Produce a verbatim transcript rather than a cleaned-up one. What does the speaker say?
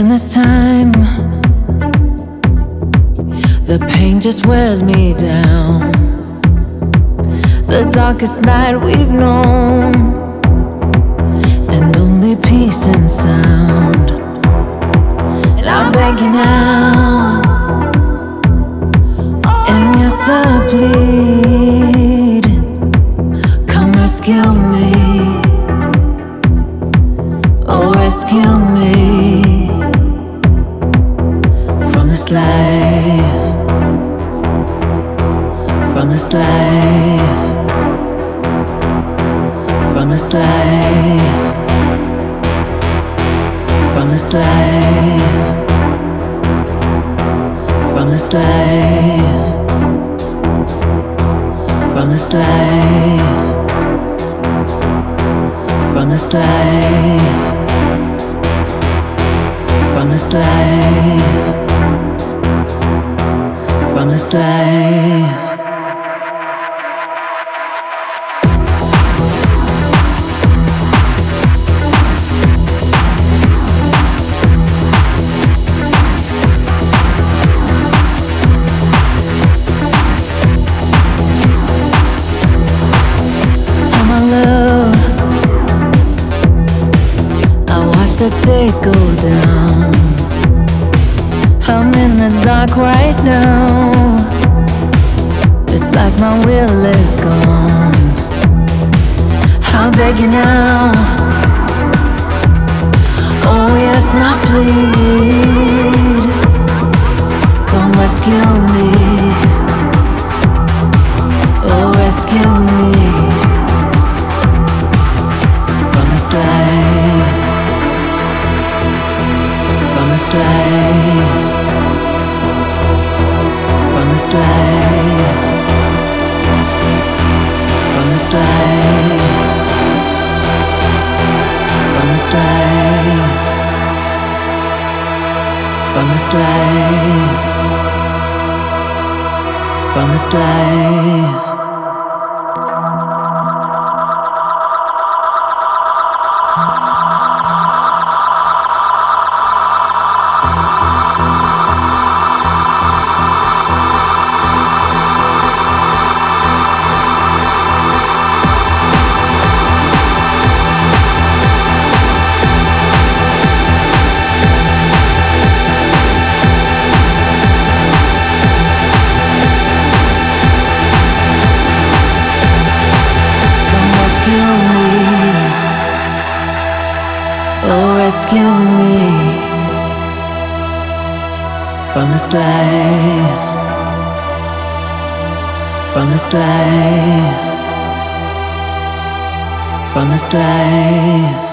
this time, the pain just wears me down. The darkest night we've known, and only peace and sound. And I'm begging now, and yes I plead, come rescue me, oh rescue me from this life, from this life, from this life, from this life, from this life, from this life, from this life, from this life, from this life. The days go down, I'm in the dark right now. It's like my will is gone. I'm begging now, oh yes, now please, come rescue me, oh rescue me from this life, from this life, from this life, from this life, from this life, from this life, from this life. Oh, rescue me from this life, from this life, from this life.